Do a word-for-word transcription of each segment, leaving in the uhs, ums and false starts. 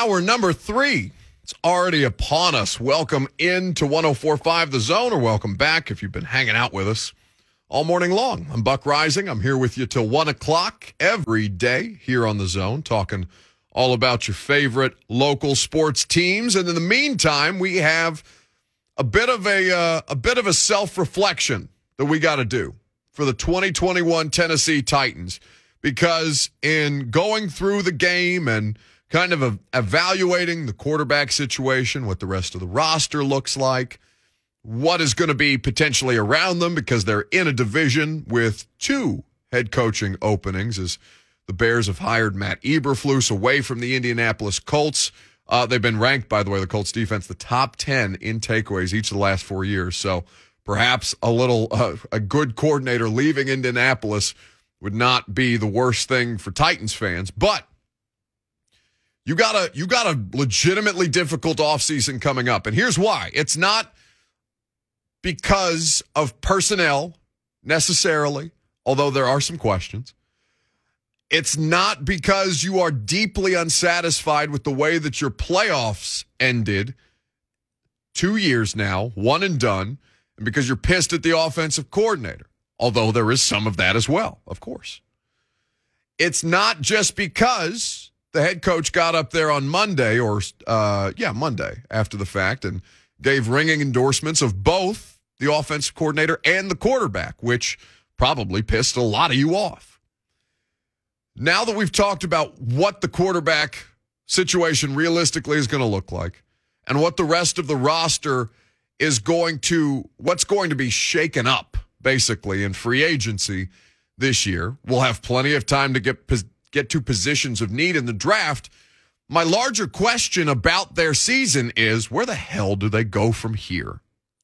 Hour number three. It's already upon us. Welcome into one oh four point five The Zone, or welcome back if you've been hanging out with us all morning long. I'm Buck Rising. I'm here with you till one o'clock every day here on The Zone, talking all about your favorite local sports teams. And in the meantime, we have a bit of a uh, a bit of a self-reflection that we got to do for the twenty twenty-one Tennessee Titans, because in going through the game and kind of a, evaluating the quarterback situation, what the rest of the roster looks like, what is going to be potentially around them, because they're in a division with two head coaching openings, as the Bears have hired Matt Eberflus away from the Indianapolis Colts. Uh, they've been ranked, by the way, the Colts defense, the top ten in takeaways each of the last four years. So perhaps a little, uh, a good coordinator leaving Indianapolis would not be the worst thing for Titans fans. But you got a, you got a legitimately difficult offseason coming up. And here's why. It's not because of personnel necessarily, although there are some questions. It's not because you are deeply unsatisfied with the way that your playoffs ended two years now, one and done, and because you're pissed at the offensive coordinator, although there is some of that as well, of course. It's not just because the head coach got up there on Monday, or, uh, yeah, Monday after the fact, and gave ringing endorsements of both the offensive coordinator and the quarterback, which probably pissed a lot of you off. Now that we've talked about what the quarterback situation realistically is going to look like, and what the rest of the roster is going to, what's going to be shaken up, basically, in free agency this year, we'll have plenty of time to get get to positions of need in the draft. My larger question about their season is, where the hell do they go from here?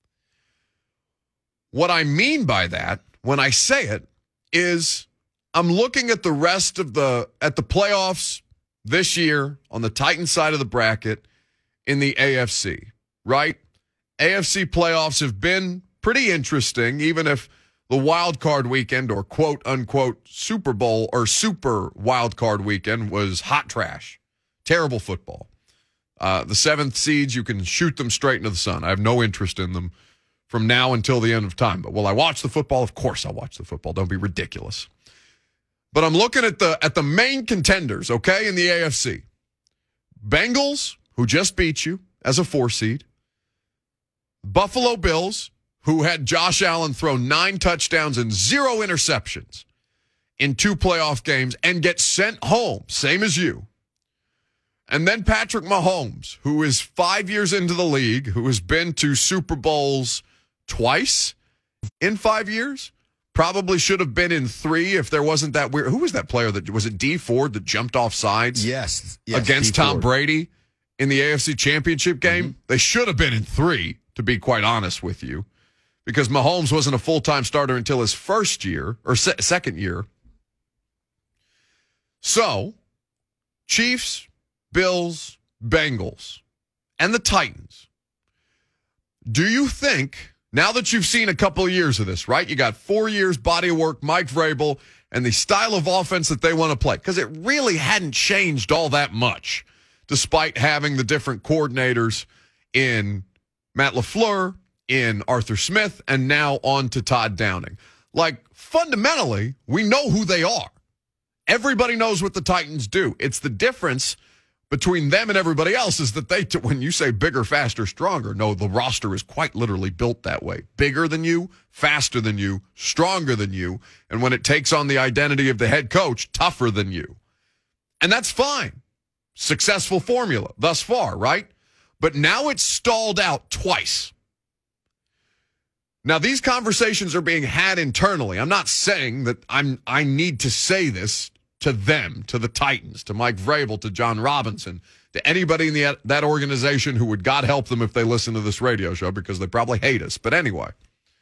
What I mean by that, when I say it, is I'm looking at the rest of the, at the playoffs this year on the Titans side of the bracket in the A F C, right? A F C playoffs have been pretty interesting, even if the wild card weekend, or quote unquote Super Bowl or super wild card weekend, was hot trash. Terrible football. Uh, the seventh seeds, you can shoot them straight into the sun. I have no interest in them from now until the end of time. But will I watch the football? Of course I'll watch the football. Don't be ridiculous. But I'm looking at the at the main contenders, okay, in the A F C. Bengals, who just beat you as a four seed. Buffalo Bills, who had Josh Allen throw nine touchdowns and zero interceptions in two playoff games and get sent home, same as you. And then Patrick Mahomes, who is five years into the league, who has been to Super Bowls twice in five years, probably should have been in three if there wasn't that weird. Who was that player that, was it D Ford that jumped off sides? Yes. yes against D. Tom Ford. Brady in the A F C Championship game? Mm-hmm. They should have been in three, to be quite honest with you, because Mahomes wasn't a full-time starter until his first year, or se- second year. So, Chiefs, Bills, Bengals, and the Titans. Do you think, now that you've seen a couple of years of this, right? You got four years body of work, Mike Vrabel, and the style of offense that they want to play, because it really hadn't changed all that much, despite having the different coordinators in Matt LaFleur, in Arthur Smith, and now on to Todd Downing. Like, fundamentally, we know who they are. Everybody knows what the Titans do. It's the difference between them and everybody else is that they, t- when you say bigger, faster, stronger, no, the roster is quite literally built that way. Bigger than you, faster than you, stronger than you, and when it takes on the identity of the head coach, tougher than you. And that's fine. Successful formula thus far, right? But now it's stalled out twice. Now, these conversations are being had internally. I'm not saying that I'm, I need to say this to them, to the Titans, to Mike Vrabel, to John Robinson, to anybody in the, that organization who would, God help them if they listen to this radio show, because they probably hate us. But anyway,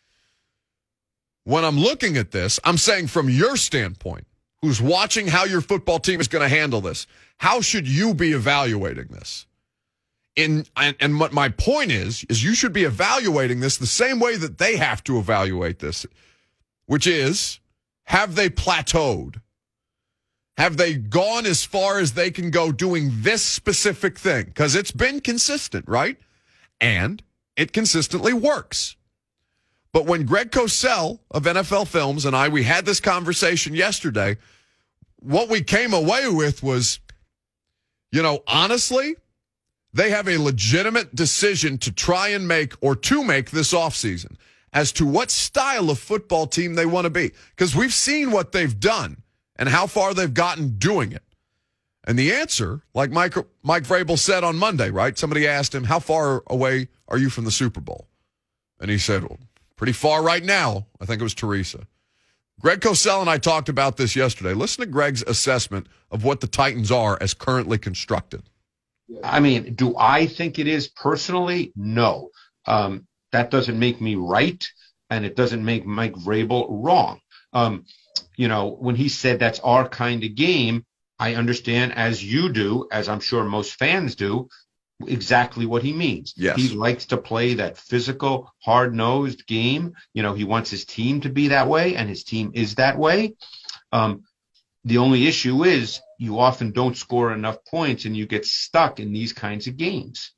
when I'm looking at this, I'm saying from your standpoint, who's watching how your football team is going to handle this, how should you be evaluating this? In, and, and what my point is, is you should be evaluating this the same way that they have to evaluate this, which is, have they plateaued? Have they gone as far as they can go doing this specific thing? Because it's been consistent, right? And it consistently works. But when Greg Cosell of N F L Films and I, we had this conversation yesterday, what we came away with was, you know, honestly, they have a legitimate decision to try and make or to make this offseason as to what style of football team they want to be. Because we've seen what they've done and how far they've gotten doing it. And the answer, like Mike, Mike Vrabel said on Monday, right? Somebody asked him, how far away are you from the Super Bowl? And he said, well, pretty far right now. I think it was Teresa. Greg Cosell and I talked about this yesterday. Listen to Greg's assessment of what the Titans are as currently constructed. I mean, do I think it is personally? No. Um, that doesn't make me right, and it doesn't make Mike Vrabel wrong. Um, you know, when he said that's our kind of game, I understand, as you do, as I'm sure most fans do, exactly what he means. Yes. He likes to play that physical, hard-nosed game. You know, he wants his team to be that way, and his team is that way. Um, the only issue is you often don't score enough points, and you get stuck in these kinds of games.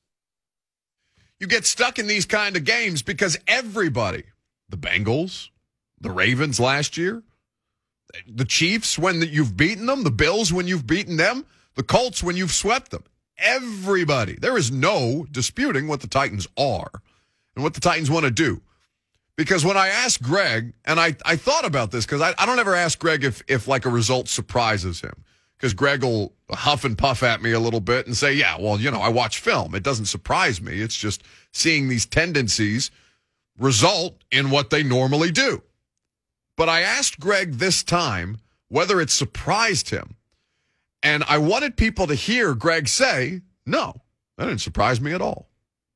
You get stuck in these kind of games because everybody, the Bengals, the Ravens last year, the Chiefs when you've beaten them, the Bills when you've beaten them, the Colts when you've swept them. Everybody. There is no disputing what the Titans are and what the Titans want to do. Because when I asked Greg, and I, I thought about this, because I, I don't ever ask Greg if, if like a result surprises him. Because Greg will huff and puff at me a little bit and say, yeah, well, you know, I watch film. It doesn't surprise me. It's just seeing these tendencies result in what they normally do. But I asked Greg this time whether it surprised him. And I wanted people to hear Greg say, no, that didn't surprise me at all.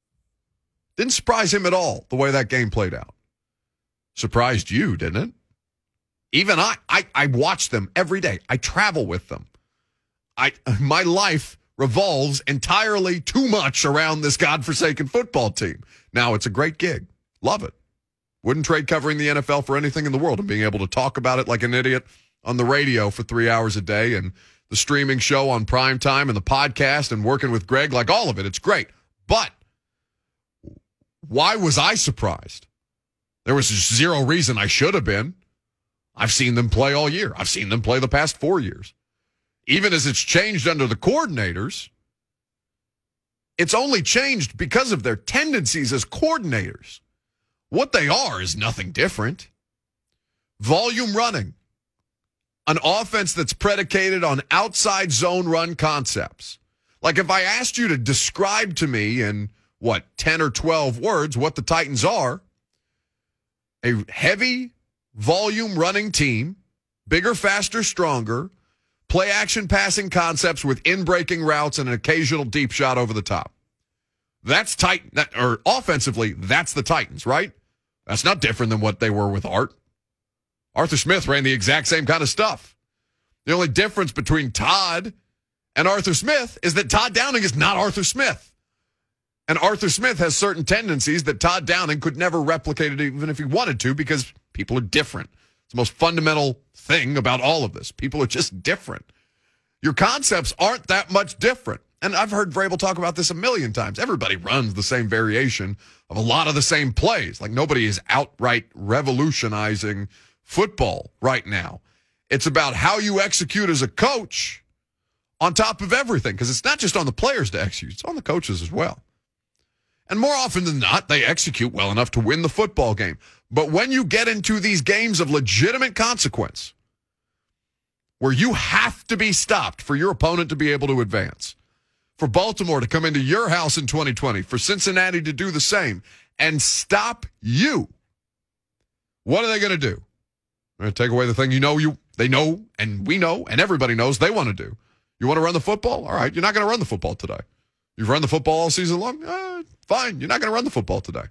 Didn't surprise him at all, the way that game played out. Surprised you, didn't it? Even I, I, I watch them every day. I travel with them. I, my life revolves entirely too much around this godforsaken football team. Now, it's a great gig. Love it. Wouldn't trade covering the N F L for anything in the world and being able to talk about it like an idiot on the radio for three hours a day and the streaming show on prime time and the podcast and working with Greg, like all of it. It's great. But why was I surprised? There was zero reason I should have been. I've seen them play all year. I've seen them play the past four years. Even as it's changed under the coordinators, it's only changed because of their tendencies as coordinators. What they are is nothing different. Volume running. An offense that's predicated on outside zone run concepts. Like if I asked you to describe to me in, what, ten or twelve words what the Titans are, a heavy volume running team, bigger, faster, stronger, play action passing concepts with in-breaking routes and an occasional deep shot over the top. That's Titan, that, or offensively, that's the Titans, right? That's not different than what they were with Art. Arthur Smith ran the exact same kind of stuff. The only difference between Todd and Arthur Smith is that Todd Downing is not Arthur Smith. And Arthur Smith has certain tendencies that Todd Downing could never replicate it even if he wanted to, because people are different. It's the most fundamental thing about all of this. People are just different. Your concepts aren't that much different. And I've heard Vrabel talk about this a million times. Everybody runs the same variation of a lot of the same plays. Like nobody is outright revolutionizing football right now. It's about how you execute as a coach on top of everything, because it's not just on the players to execute. It's on the coaches as well. And more often than not, they execute well enough to win the football game. But when you get into these games of legitimate consequence, where you have to be stopped for your opponent to be able to advance, for Baltimore to come into your house in twenty twenty, for Cincinnati to do the same, and stop you, what are they going to do? They're going to take away the thing you know you they know, and we know, and everybody knows they want to do. You want to run the football? All right, you're not going to run the football today. You've run the football all season long? Uh, fine, you're not going to run the football today.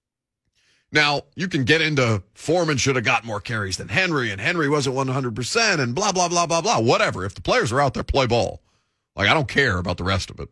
Now, you can get into Foreman should have got more carries than Henry, and Henry wasn't one hundred percent, and blah, blah, blah, blah, blah. Whatever. If the players are out there, play ball. Like, I don't care about the rest of it.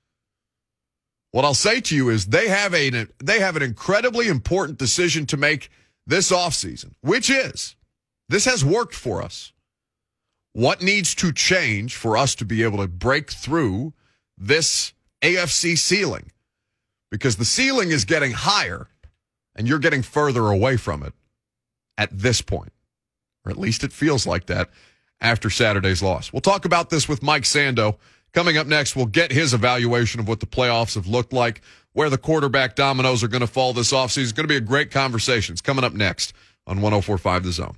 What I'll say to you is they have a they have an incredibly important decision to make this offseason, which is, this has worked for us. What needs to change for us to be able to break through this A F C ceiling? Because the ceiling is getting higher, and you're getting further away from it at this point. Or at least it feels like that after Saturday's loss. We'll talk about this with Mike Sando. Coming up next, we'll get his evaluation of what the playoffs have looked like, where the quarterback dominoes are going to fall this offseason. It's going to be a great conversation. It's coming up next on one oh four point five The Zone.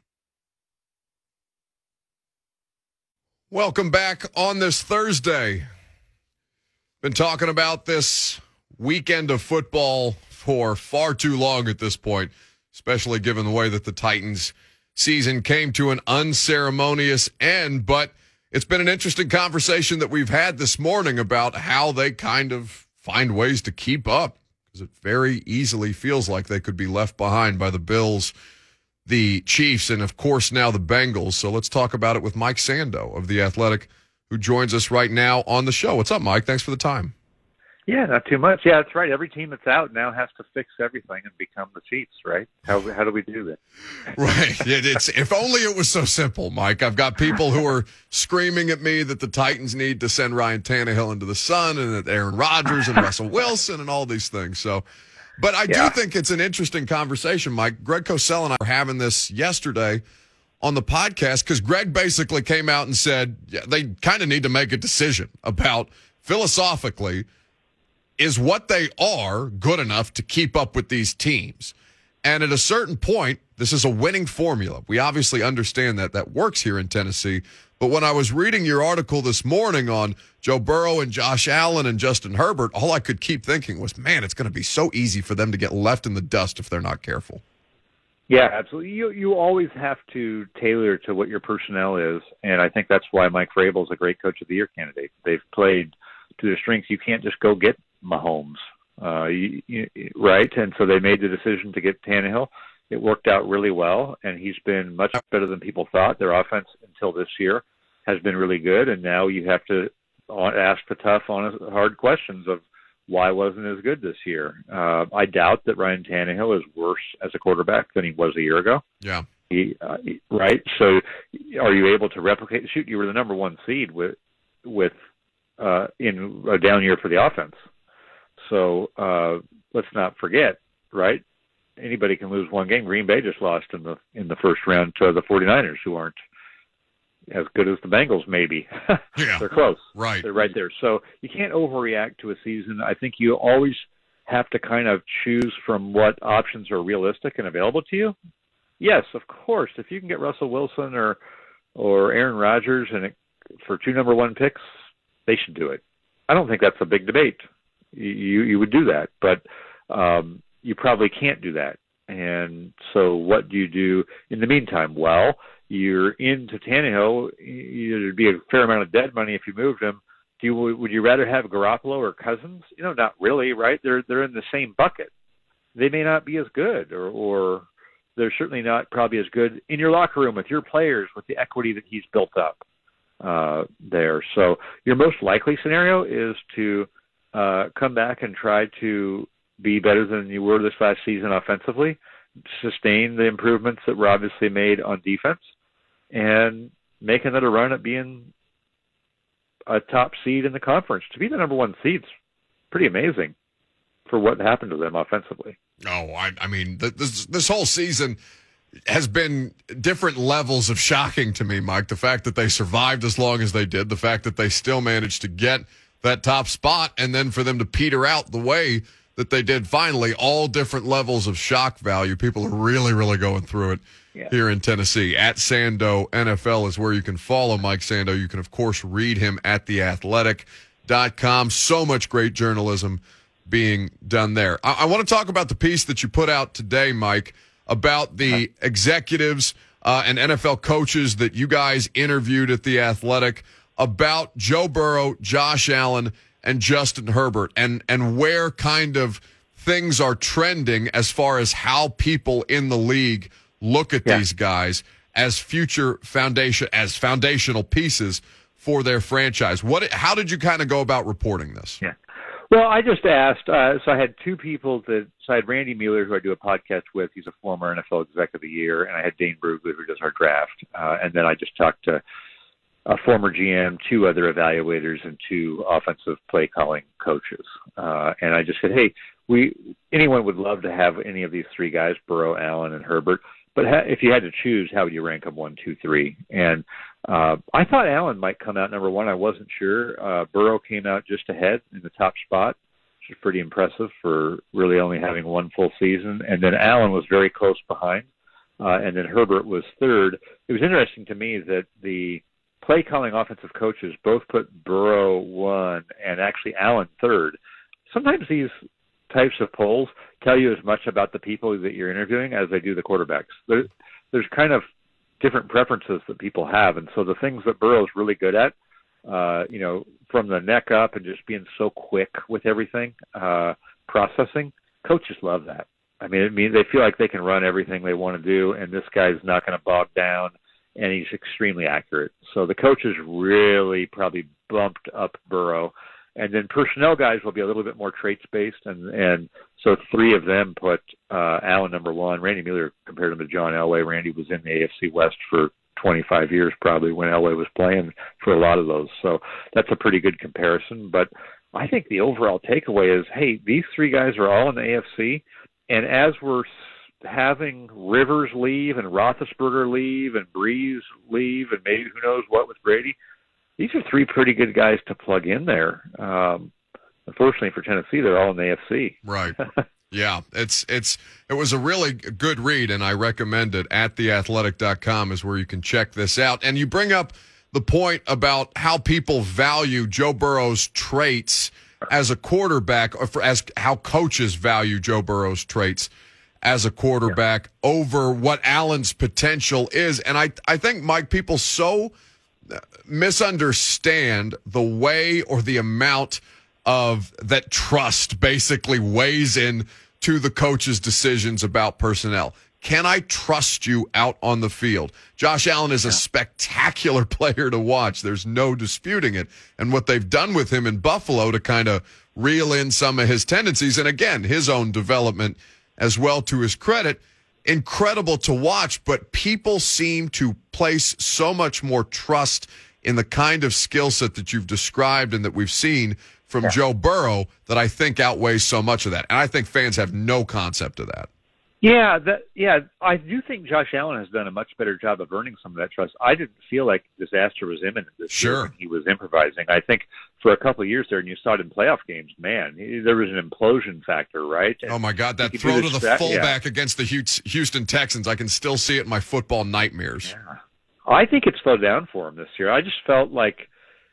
Welcome back on this Thursday. Been talking about this weekend of football for far too long at this point, especially given the way that the Titans season came to an unceremonious end. But it's been an interesting conversation that we've had this morning about how they kind of find ways to keep up, because it very easily feels like they could be left behind by the Bills, the Chiefs, and of course now the Bengals. So let's talk about it with Mike Sando of The Athletic, who joins us right now on the show. What's up, Mike? Thanks for the time. Yeah, not too much. Yeah, that's right. Every team that's out now has to fix everything and become the Chiefs, right? How how do we do that? Right. It's if only it was so simple, Mike. I've got people who are screaming at me that the Titans need to send Ryan Tannehill into the sun, and that Aaron Rodgers and Russell Wilson and all these things. So, but I yeah. do think it's an interesting conversation, Mike. Greg Cosell and I were having this yesterday on the podcast, because Greg basically came out and said yeah, they kind of need to make a decision about, philosophically, is what they are good enough to keep up with these teams? And at a certain point, this is a winning formula. We obviously understand that that works here in Tennessee. But when I was reading your article this morning on Joe Burrow and Josh Allen and Justin Herbert, all I could keep thinking was, man, it's going to be so easy for them to get left in the dust if they're not careful. Yeah, absolutely. You you always have to tailor to what your personnel is, and I think that's why Mike Vrabel is a great Coach of the Year candidate. They've played to their strengths. You can't just go get Mahomes, uh, you, you, right? And so they made the decision to get Tannehill. It worked out really well, and he's been much better than people thought. Their offense until this year has been really good, and now you have to ask the tough, honest, hard questions of why wasn't it as good this year. Uh, I doubt that Ryan Tannehill is worse as a quarterback than he was a year ago. Yeah. He, uh, he, right? So are you able to replicate? Shoot, you were the number one seed with with uh, in a down year for the offense. So uh, let's not forget, right? Anybody can lose one game. Green Bay just lost in the in the first round to the 49ers, who aren't as good as the Bengals, maybe. Yeah. They're close. Right. They're right there. So you can't overreact to a season. I think you always have to kind of choose from what options are realistic and available to you. Yes, of course. If you can get Russell Wilson or or Aaron Rodgers and it, for two number one picks, they should do it. I don't think that's a big debate. You you would do that, but um, you probably can't do that. And so what do you do in the meantime? Well, you're into Tannehill. There'd be a fair amount of dead money if you moved him. Do you, would you rather have Garoppolo or Cousins? You know, not really, right? They're they're in the same bucket. They may not be as good, or, or they're certainly not probably as good in your locker room with your players, with the equity that he's built up uh, there. So your most likely scenario is to uh, come back and try to be better than you were this last season offensively, sustain the improvements that were obviously made on defense, and make another run at being a top seed in the conference. To be the number one seed's pretty amazing for what happened to them offensively. No, I, I mean, this this whole season has been different levels of shocking to me, Mike. The fact that they survived as long as they did, the fact that they still managed to get that top spot, and then for them to peter out the way that they did finally, all different levels of shock value. People are really, really going through it yeah. here in Tennessee. At Sando N F L is where you can follow Mike Sando. You can, of course, read him at the athletic dot com. So much great journalism being done there. I, I want to talk about the piece that you put out today, Mike, about the executives uh, and N F L coaches that you guys interviewed at the Athletic about Joe Burrow, Josh Allen, and Justin Herbert, and and where kind of things are trending as far as how people in the league look at yeah. these guys as future foundation, as foundational pieces for their franchise. What? How did you kind of go about reporting this? Yeah. Well, I just asked. Uh, so I had two people that. So I had Randy Mueller, who I do a podcast with. He's a former N F L Exec of the Year, and I had Dane Brugler, who does our draft. Uh, and then I just talked to a former G M, two other evaluators, and two offensive play calling coaches. Uh, and I just said, hey, we anyone would love to have any of these three guys, Burrow, Allen, and Herbert. But ha- if you had to choose, how would you rank them one, two, three? And uh, I thought Allen might come out number one. I wasn't sure. Uh, Burrow came out just ahead in the top spot, which is pretty impressive for really only having one full season. And then Allen was very close behind. Uh, and then Herbert was third. It was interesting to me that the play calling offensive coaches both put Burrow one and actually Allen third. Sometimes these types of polls tell you as much about the people that you're interviewing as they do the quarterbacks. There, there's kind of different preferences that people have. And so the things that Burrow's really good at, uh, you know, from the neck up and just being so quick with everything, uh, processing, coaches love that. I mean, it means they feel like they can run everything they want to do, and this guy's not going to bog down, and he's extremely accurate. So the coaches really probably bumped up Burrow. And then personnel guys will be a little bit more traits-based, and, and so three of them put uh, Allen number one. Randy Mueller compared him to John Elway. Randy was in the A F C West for twenty-five years probably when Elway was playing for a lot of those. So that's a pretty good comparison. But I think the overall takeaway is, hey, these three guys are all in the A F C, and as we're having Rivers leave and Roethlisberger leave and Breeze leave and maybe who knows what with Brady, these are three pretty good guys to plug in there. Um, unfortunately for Tennessee, they're all in the A F C. Right. Yeah, it's it's it was a really good read, and I recommend it. At the athletic dot com is where you can check this out. And you bring up the point about how people value Joe Burrow's traits as a quarterback, or for, as how coaches value Joe Burrow's traits as a quarterback yeah. over what Allen's potential is. And I I think, Mike, people so misunderstand the way or the amount of that trust basically weighs in to the coach's decisions about personnel. Can I trust you out on the field? Josh Allen is a spectacular player to watch. There's no disputing it. And what they've done with him in Buffalo to kind of reel in some of his tendencies, and again, his own development as well, to his credit, incredible to watch. But people seem to place so much more trust in the kind of skill set that you've described and that we've seen from yeah. Joe Burrow that I think outweighs so much of that. And I think fans have no concept of that. Yeah, that yeah, I do think Josh Allen has done a much better job of earning some of that trust. I didn't feel like disaster was imminent this sure. year when he was improvising. I think for a couple of years there, and you saw it in playoff games, man, he, there was an implosion factor, right? And oh, my God, that throw to the stat, fullback yeah. against the Houston Texans, I can still see it in my football nightmares. Yeah. I think it slowed down for him this year. I just felt like,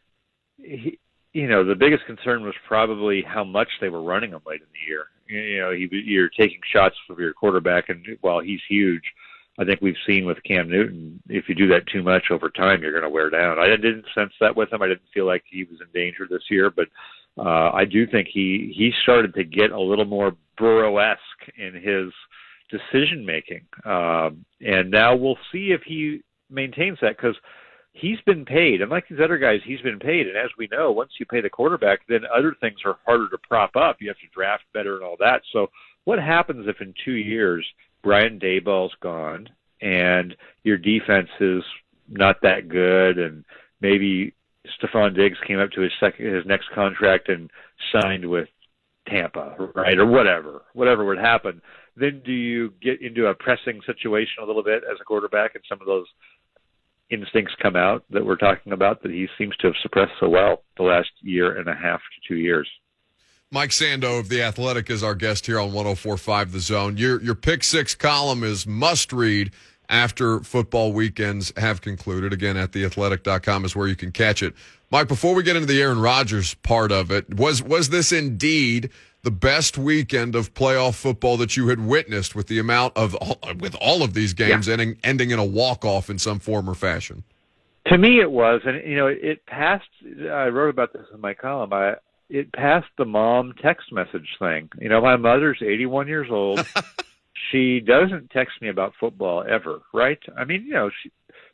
he, you know, the biggest concern was probably how much they were running him late in the year. You know, he, you're taking shots from your quarterback, and while he's huge, I think we've seen with Cam Newton, if you do that too much over time, you're going to wear down. I didn't sense that with him. I didn't feel like he was in danger this year, but uh, I do think he, he started to get a little more Burrow-esque in his decision-making. Um, and now we'll see if he maintains that, because he's been paid. And like these other guys, he's been paid. And as we know, once you pay the quarterback, then other things are harder to prop up. You have to draft better and all that. So what happens if in two years Brian Daboll's gone and your defense is not that good, and maybe Stephon Diggs came up to his second, his next contract and signed with Tampa, right, or whatever, whatever would happen? Then do you get into a pressing situation a little bit as a quarterback, and some of those instincts come out that we're talking about that he seems to have suppressed so well the last year and a half to two years. Mike Sando of The Athletic is our guest here on one oh four point five The Zone. Your your Pick Six column is must-read after football weekends have concluded. Again, at the athletic dot com is where you can catch it. Mike, before we get into the Aaron Rodgers part of it, was was this indeed the best weekend of playoff football that you had witnessed, with the amount of with all of these games yeah. ending ending in a walk-off in some form or fashion? To me, it was, and you know, it passed. I wrote about this in my column. I it passed the mom text message thing. You know, my mother's eighty-one years old. She doesn't text me about football ever, right? I mean, you know, she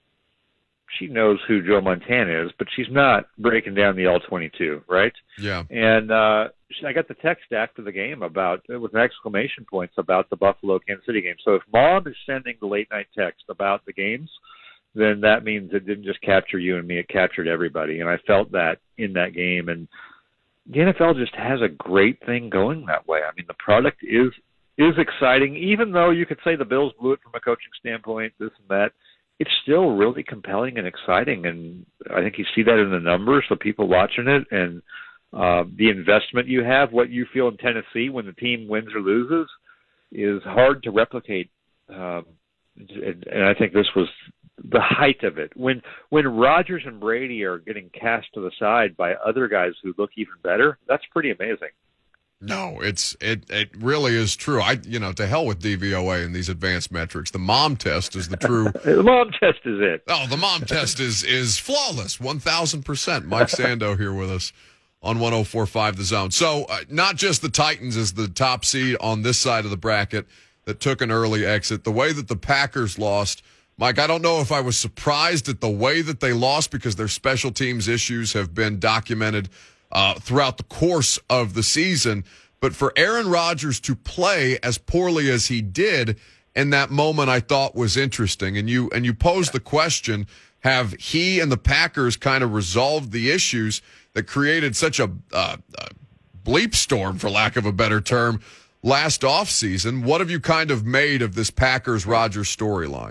she knows who Joe Montana is, but she's not breaking down the all twenty-two, right? Yeah. And uh, I got the text after the game about, with an exclamation points about the Buffalo Kansas City game. So if mom is sending the late night text about the games, then that means it didn't just capture you and me, it captured everybody. And I felt that in that game. And the N F L just has a great thing going that way. I mean, the product is is exciting, even though you could say the Bills blew it from a coaching standpoint, this and that. It's still really compelling and exciting, and I think you see that in the numbers, the people watching it, and uh, the investment you have, what you feel in Tennessee when the team wins or loses, is hard to replicate. Um, and, and I think this was the height of it. When when Rodgers and Brady are getting cast to the side by other guys who look even better, that's pretty amazing. No, it's it it really is true. I you know, to hell with D V O A and these advanced metrics. The mom test is the true The mom test is it. Oh, the mom test is is flawless, one thousand percent. Mike Sando here with us on one oh four point five The Zone. So, uh, not just the Titans as the top seed on this side of the bracket that took an early exit. The way that the Packers lost, Mike, I don't know if I was surprised at the way that they lost because their special teams issues have been documented Uh, throughout the course of the season. But for Aaron Rodgers to play as poorly as he did in that moment, I thought was interesting. And you and you posed the question, have he and the Packers kind of resolved the issues that created such a, uh, a bleep storm, for lack of a better term, last offseason? What have you kind of made of this Packers-Rodgers storyline?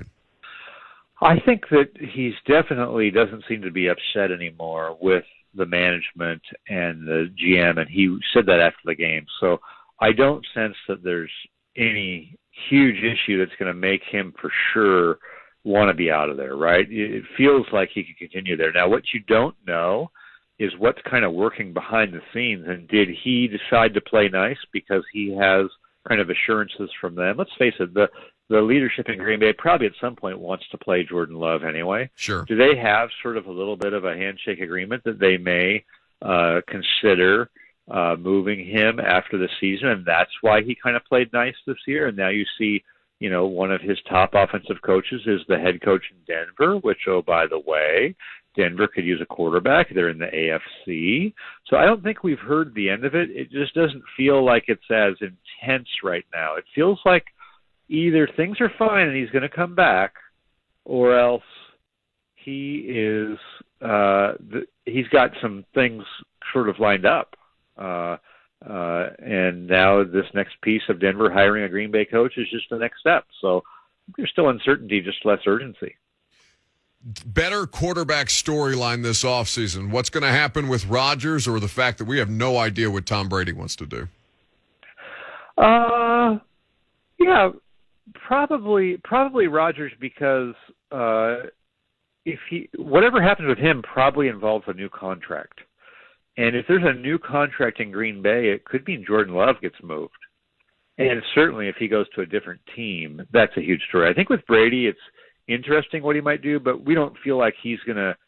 I think that he's definitely doesn't seem to be upset anymore with the management and the G M, and he said that after the game. So I don't sense that there's any huge issue that's going to make him for sure want to be out of there, right? It feels like he could continue there. Now, what you don't know is what's kind of working behind the scenes, and did he decide to play nice because he has kind of assurances from them? Let's face it, the The leadership in Green Bay probably at some point wants to play Jordan Love anyway. Sure. Do they have sort of a little bit of a handshake agreement that they may uh, consider uh, moving him after the season, and that's why he kind of played nice this year? And now you see, you know, one of his top offensive coaches is the head coach in Denver, which, oh, by the way, Denver could use a quarterback. They're in the A F C. So I don't think we've heard the end of it. It just doesn't feel like it's as intense right now. It feels like either things are fine and he's going to come back, or else he is uh, th- he's got some things sort of lined up. Uh, uh, and now this next piece of Denver hiring a Green Bay coach is just the next step. So there's still uncertainty, just less urgency. Better quarterback storyline this offseason. What's going to happen with Rodgers, or the fact that we have no idea what Tom Brady wants to do? Uh, yeah. Probably, probably Rodgers, because uh, if he, whatever happens with him, probably involves a new contract. And if there's a new contract in Green Bay, it could mean Jordan Love gets moved. And certainly, if he goes to a different team, that's a huge story. I think with Brady, it's interesting what he might do, but we don't feel like he's going to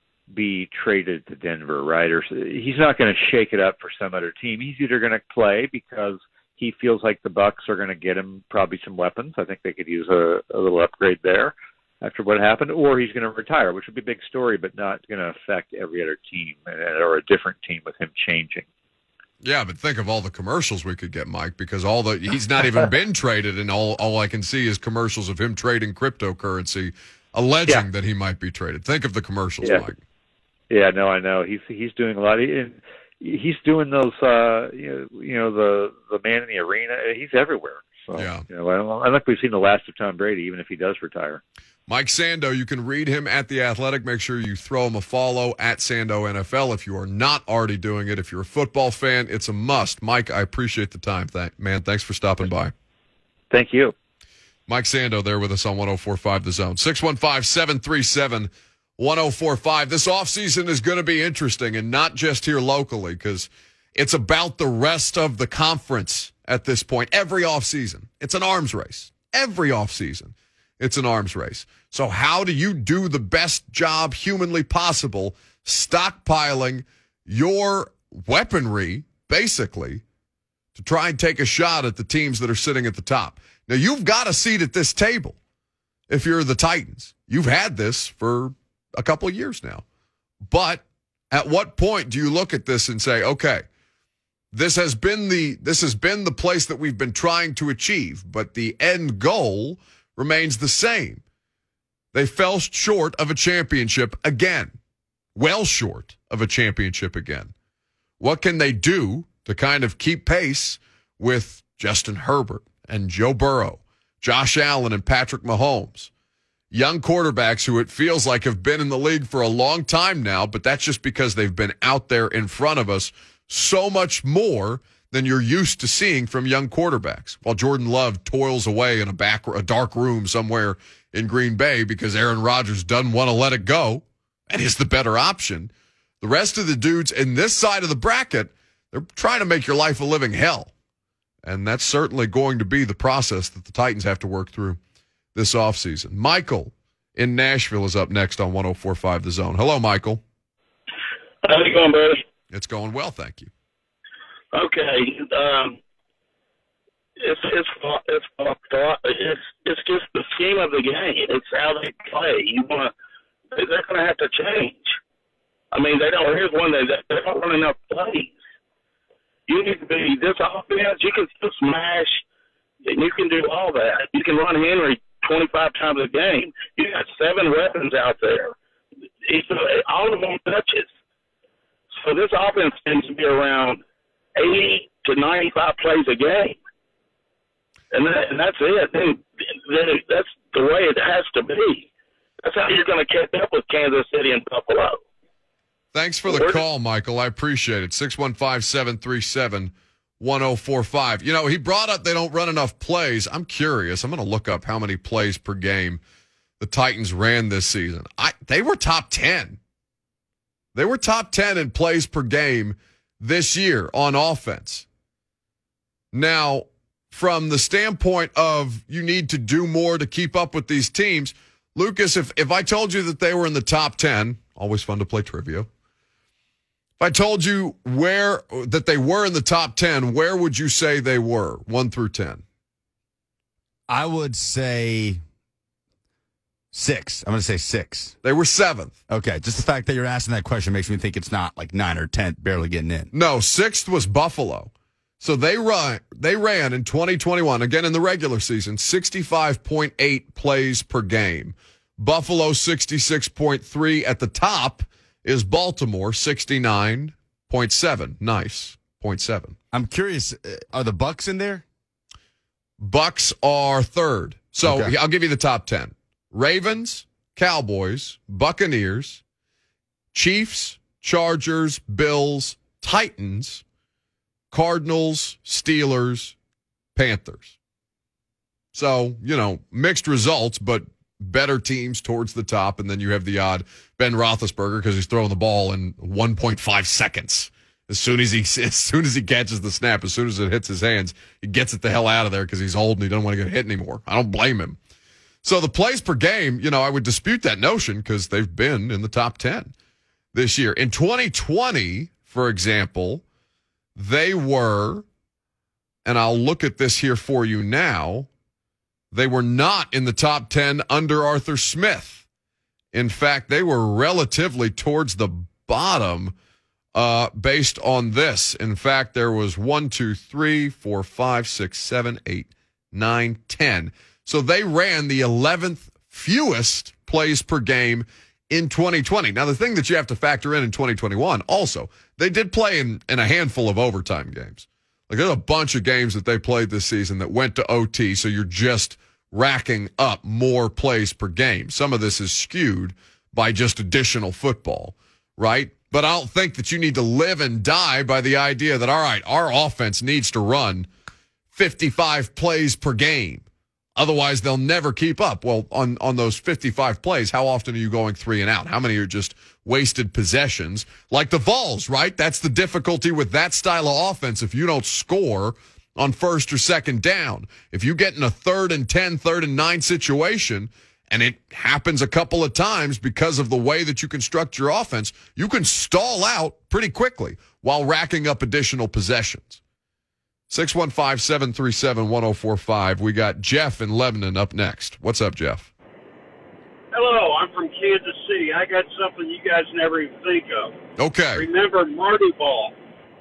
be traded to Denver, right? Or he's not going to shake it up for some other team. He's either going to play because he feels like the Bucs are going to get him probably some weapons. I think they could use a, a little upgrade there after what happened, or he's going to retire, which would be a big story, but not going to affect every other team or a different team with him changing. Yeah, but think of all the commercials we could get, Mike, because all the he's not even been traded, and all all I can see is commercials of him trading cryptocurrency, alleging yeah. that he might be traded. Think of the commercials, yeah. Mike. Yeah, no, I know. He's he's doing a lot. He, he's doing those, uh, you know, you know, the the man in the arena. He's everywhere. So, yeah. you know, I don't, I don't think we've seen the last of Tom Brady, even if he does retire. Mike Sando, you can read him at The Athletic. Make sure you throw him a follow at Sando N F L if you are not already doing it. If you're a football fan, it's a must. Mike, I appreciate the time. Thank, man, thanks for stopping by. Thank you. Mike Sando there with us on one oh four point five The Zone. six one five, seven three seven, one oh four five. This offseason is going to be interesting, and not just here locally, because it's about the rest of the conference at this point. Every offseason, it's an arms race. Every offseason, it's an arms race. So how do you do the best job humanly possible stockpiling your weaponry, basically, to try and take a shot at the teams that are sitting at the top? Now, you've got a seat at this table if you're the Titans. You've had this for a couple of years now. But at what point do you look at this and say, okay, this has been the this has been the place that we've been trying to achieve, but the end goal remains the same? They fell short of a championship again. Well short of a championship again. What can they do to kind of keep pace with Justin Herbert and Joe Burrow, Josh Allen and Patrick Mahomes? Young quarterbacks who it feels like have been in the league for a long time now, but that's just because they've been out there in front of us so much more than you're used to seeing from young quarterbacks. While Jordan Love toils away in a back, a dark room somewhere in Green Bay because Aaron Rodgers doesn't want to let it go and is the better option. The rest of the dudes in this side of the bracket, they're trying to make your life a living hell. And that's certainly going to be the process that the Titans have to work through this offseason. Michael in Nashville is up next on one oh four point five The Zone. Hello, Michael. How's it going, buddy? It's going well, thank you. Okay. Um, it's it's it's it's it's just the scheme of the game. It's how they play. You want to? They're going to have to change. I mean, they don't. Here's one thing: they don't run enough plays. You need to be this offense. You can still smash, and you can do all that. You can run Henry twenty-five times a game. You got seven weapons out there. It's, all of them touches. So this offense tends to be around eighty to ninety-five plays a game, and, that, and that's it. Then, then it, that's the way it has to be. That's how you're going to catch up with Kansas City and Buffalo. Thanks for the call, Michael. I appreciate it. six one five, seven three seven, one oh four five. You know, he brought up they don't run enough plays. I'm curious. I'm going to look up how many plays per game the Titans ran this season. I They were top ten. They were top ten in plays per game this year on offense. Now, from the standpoint of you need to do more to keep up with these teams, Lucas, if, if I told you that they were in the top ten, always fun to play trivia. If I told you where that they were in the top ten, where would you say they were, one through ten? I would say six. I'm going to say six. They were seventh. Okay, just the fact that you're asking that question makes me think it's not like nine or ten, barely getting in. No, sixth was Buffalo. So they run, they ran in twenty twenty-one, again in the regular season, sixty-five point eight plays per game. Buffalo, sixty-six point three. At the top is Baltimore, sixty-nine point seven. Nice, point seven. I'm curious, uh, are the Bucks in there? Bucks are third. So Okay. I'll give you the top ten. Ravens, Cowboys, Buccaneers, Chiefs, Chargers, Bills, Titans, Cardinals, Steelers, Panthers. So, you know, mixed results, but better teams towards the top. And then you have the odd Ben Roethlisberger because he's throwing the ball in one point five seconds. As soon as he as soon as he catches the snap, as soon as it hits his hands, he gets it the hell out of there because he's old and he doesn't want to get hit anymore. I don't blame him. So the plays per game, you know, I would dispute that notion because they've been in the top ten this year. In twenty twenty, for example, they were, and I'll look at this here for you now, they were not in the top ten under Arthur Smith. In fact, they were relatively towards the bottom uh, based on this. In fact, there was one, two, three, four, five, six, seven, eight, nine, ten. So they ran the eleventh fewest plays per game in twenty twenty. Now, the thing that you have to factor in in twenty twenty-one also, they did play in, in a handful of overtime games. Like, there's a bunch of games that they played this season that went to O T, so you're just racking up more plays per game. Some of this is skewed by just additional football, right? But I don't think that you need to live and die by the idea that, all right, our offense needs to run fifty-five plays per game. Otherwise, they'll never keep up. Well, on, on those fifty-five plays, how often are you going three and out? How many are just wasted possessions? Like the Vols, right? That's the difficulty with that style of offense. If you don't score on first or second down, if you get in a third and ten, third and nine situation, and it happens a couple of times because of the way that you construct your offense, you can stall out pretty quickly while racking up additional possessions. six one five, seven three seven, one oh four five. We got Jeff in Lebanon up next. What's up, Jeff? Hello, I'm from Kansas City. I got something you guys never even think of. Okay. Remember Marty Ball?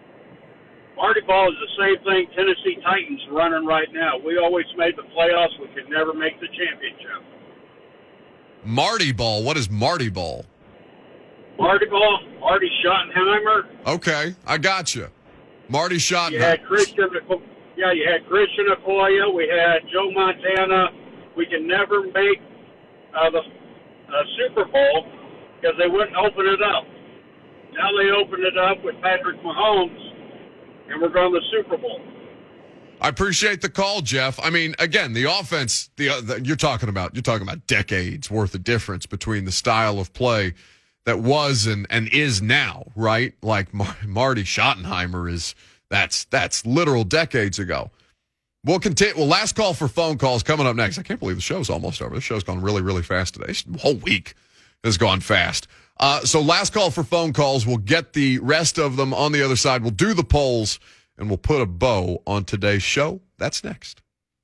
Marty Ball is the same thing Tennessee Titans running right now. We always made the playoffs. We could never make the championship. Marty Ball. What is Marty Ball? Marty Ball, Marty Schottenheimer. Okay, I got you. Marty You Schottenheimer. had Christian, yeah, you had Christian Okoye. We had Joe Montana. We could never make uh, the uh, Super Bowl because they wouldn't open it up. Now they opened it up with Patrick Mahomes, and we're going to the Super Bowl. I appreciate the call, Jeff. I mean, again, the offense, the, uh, the you're talking about, you're talking about decades worth of difference between the style of play that was and, and is now, right? Like Mar- Marty Schottenheimer is, that's, that's literal decades ago. We'll continue. Well, last call for phone calls coming up next. I can't believe the show's almost over. The show's gone really, really fast today. The whole week has gone fast. Uh, so last call for phone calls. We'll get the rest of them on the other side. We'll do the polls, and we'll put a bow on today's show. That's next.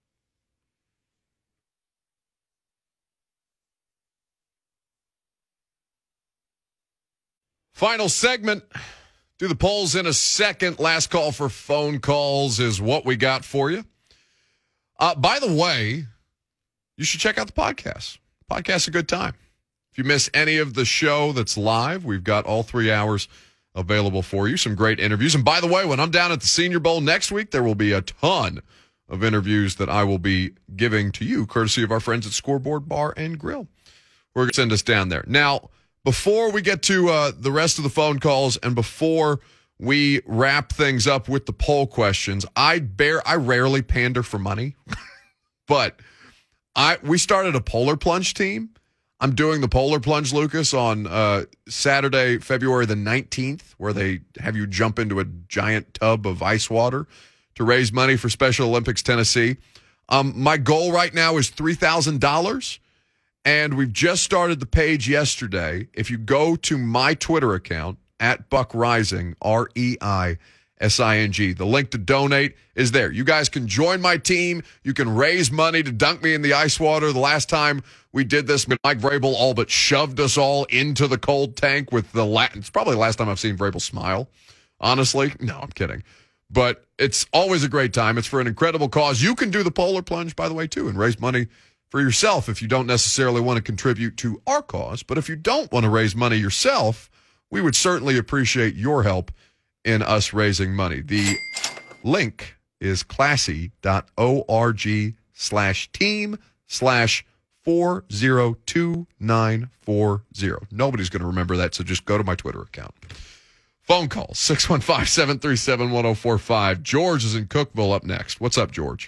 Final segment. Do the polls in a second. Last call for phone calls is what we got for you. Uh, by the way, you should check out the podcast. Podcast's a good time. If you miss any of the show that's live, we've got all three hours available for you. Some great interviews. And by the way, when I'm down at the Senior Bowl next week, there will be a ton of interviews that I will be giving to you, courtesy of our friends at Scoreboard Bar and Grill. We're going to send us down there. Now, before we get to uh, the rest of the phone calls and before we wrap things up with the poll questions, I bear I rarely pander for money, but I we started a Polar Plunge team. I'm doing the Polar Plunge, Lucas, on uh, Saturday, February the nineteenth, where they have you jump into a giant tub of ice water to raise money for Special Olympics Tennessee. Um, my goal right now is three thousand dollars. And we've just started the page yesterday. If you go to my Twitter account, at Buck Rising, R E I S I N G, the link to donate is there. You guys can join my team. You can raise money to dunk me in the ice water. The last time we did this, Mike Vrabel all but shoved us all into the cold tank with the la- it's probably the last time I've seen Vrabel smile, honestly. No, I'm kidding. But it's always a great time. It's for an incredible cause. You can do the Polar Plunge, by the way, too, and raise money for yourself if you don't necessarily want to contribute to our cause. But if you don't want to raise money yourself, we would certainly appreciate your help in us raising money. The link is classy.org slash team slash four zero two nine four zero. Nobody's going to remember that, so just go to my Twitter account. Phone call, six one five, seven three seven, one zero four five. George is in Cookville up next. What's up, George?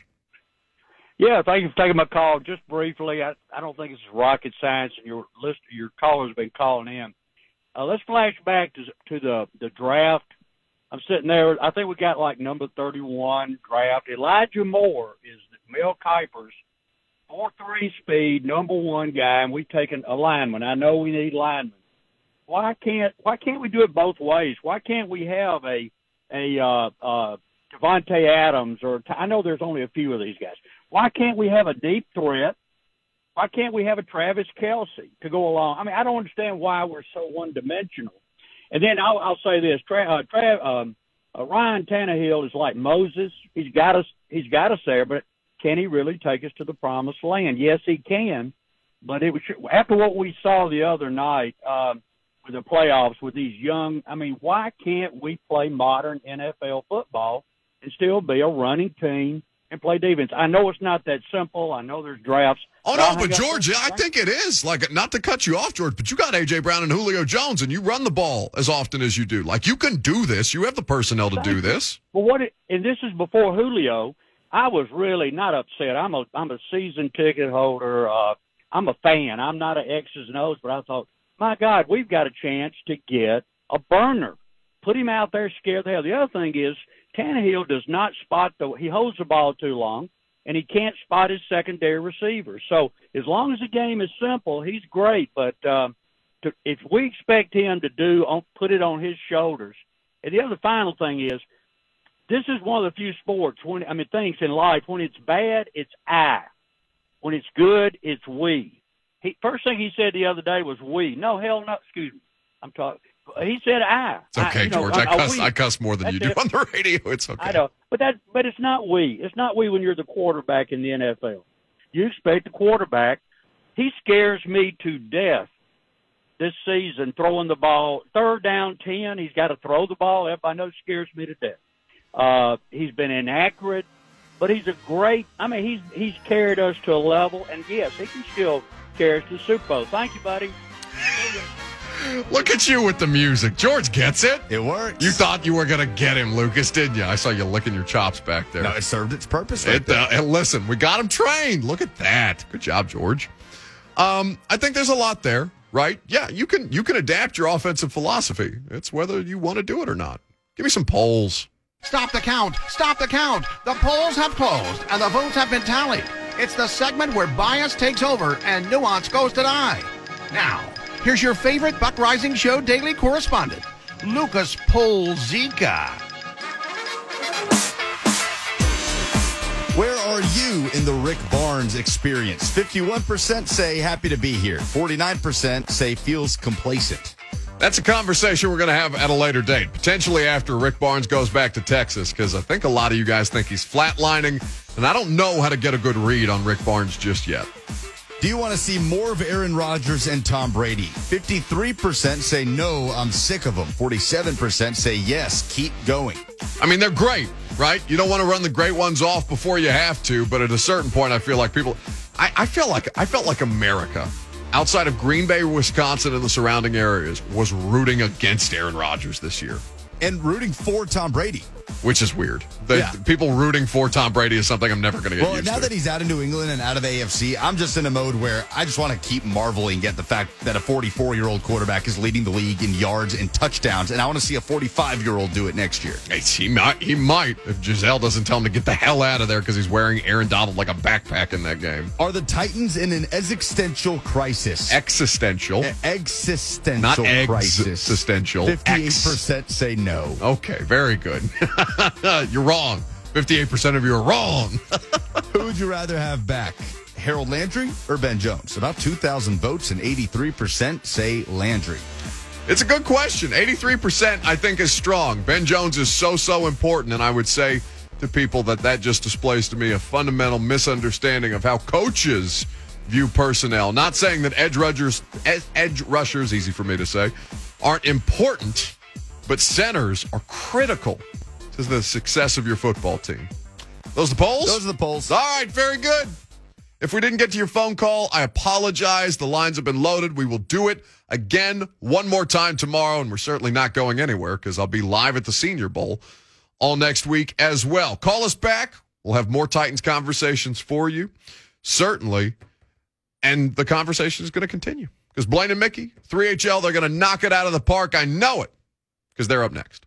Yeah, thank you for taking my call. Just briefly, I, I don't think it's rocket science, and your list, your caller's been calling in. Uh, let's flash back to, to the, the draft. I'm sitting there. I think we got like number thirty-one draft. Elijah Moore is Mel Kiper's four three speed, number one guy, and we've taken a lineman. I know we need linemen. Why can't why can't we do it both ways? Why can't we have a a uh, uh, Devontae Adams or I know there's only a few of these guys. Why can't we have a deep threat? Why can't we have a Travis Kelce to go along? I mean, I don't understand why we're so one-dimensional. And then I'll, I'll say this: Tra- uh, Tra- um, uh, Ryan Tannehill is like Moses. He's got us. He's got us there, but can he really take us to the promised land? Yes, he can. But it was after what we saw the other night uh, with the playoffs with these young. I mean, why can't we play modern N F L football and still be a running team and play defense? I know it's not that simple. I know there's drafts. Oh, no, but George, I think it is. Like, not to cut you off, George, but you got A J. Brown and Julio Jones, and you run the ball as often as you do. Like, you can do this. You have the personnel to do this. Well, what? It, and this is before Julio. I was really not upset. I'm a I'm a season ticket holder. Uh, I'm a fan. I'm not an X's and O's, but I thought, my God, we've got a chance to get a burner. Put him out there, scare the hell. The other thing is, Tannehill does not spot the – he holds the ball too long, and he can't spot his secondary receiver. So as long as the game is simple, he's great. But uh, to, if we expect him to do on, put it on his shoulders. And the other final thing is, this is one of the few sports, when I mean things in life, when it's bad, it's I. When it's good, it's we. He, first thing he said the other day was we. No, hell no, excuse me. I'm talking. He said I. It's okay, I, you know, George. I, I, cuss, we. I cuss more than That's you do it. on the radio. It's okay. I know. But that, but it's not we. It's not we when you're the quarterback in the N F L. You expect the quarterback he scares me to death this season throwing the ball. Third down, ten, he's got to throw the ball. Everybody knows scares me to death. Uh, he's been inaccurate, but he's a great – I mean, he's he's carried us to a level, and, yes, he can still carry us to the Super Bowl. Thank you, buddy. Look at you with the music. George gets it. It works. You thought you were going to get him, Lucas, didn't you? I saw you licking your chops back there. No, it served its purpose right It, there. uh, and listen, we got him trained. Look at that. Good job, George. Um, I think there's a lot there, right? Yeah, you can you can adapt your offensive philosophy. It's whether you want to do it or not. Give me some polls. Stop the count. Stop the count. The polls have closed, and the votes have been tallied. It's the segment where bias takes over and nuance goes to die. Now, here's your favorite Buck Rising Show daily correspondent, Lucas Polzica. Where are you in the Rick Barnes experience? fifty-one percent say happy to be here. forty-nine percent say feels complacent. That's a conversation we're going to have at a later date, potentially after Rick Barnes goes back to Texas, because I think a lot of you guys think he's flatlining, and I don't know how to get a good read on Rick Barnes just yet. Do you want to see more of Aaron Rodgers and Tom Brady? fifty-three percent say no, I'm sick of them. forty-seven percent say yes, keep going. I mean, they're great, right? You don't want to run the great ones off before you have to, but at a certain point, I feel like people, I, I feel like I felt like America, outside of Green Bay, Wisconsin, and the surrounding areas, was rooting against Aaron Rodgers this year. And rooting for Tom Brady. Which is weird. The, Yeah. People rooting for Tom Brady is something I'm never going to get Well, used now to. that he's out of New England and out of A F C, I'm just in a mode where I just want to keep marveling at the fact that a forty-four-year-old quarterback is leading the league in yards and touchdowns, and I want to see a forty-five-year-old do it next year. Hey, he might, he might if Giselle doesn't tell him to get the hell out of there because he's wearing Aaron Donald like a backpack in that game. Are the Titans in an existential crisis? Existential. E- existential Not crisis. existential. fifty-eight percent say no. Okay, very good. You're wrong. fifty-eight percent of you are wrong. Who would you rather have back, Harold Landry or Ben Jones? About two thousand votes and eighty-three percent say Landry. It's a good question. eighty-three percent, I think, is strong. Ben Jones is so, so important, and I would say to people that that just displays to me a fundamental misunderstanding of how coaches view personnel. Not saying that edge rushers, edge rushers, easy for me to say, aren't important, but centers are critical to the success of your football team. Those the polls? Those are the polls. All right, very good. If we didn't get to your phone call, I apologize. The lines have been loaded. We will do it again one more time tomorrow, and we're certainly not going anywhere because I'll be live at the Senior Bowl all next week as well. Call us back. We'll have more Titans conversations for you, certainly, and the conversation is going to continue because Blaine and Mickey, three H L, they're going to knock it out of the park. I know it because they're up next.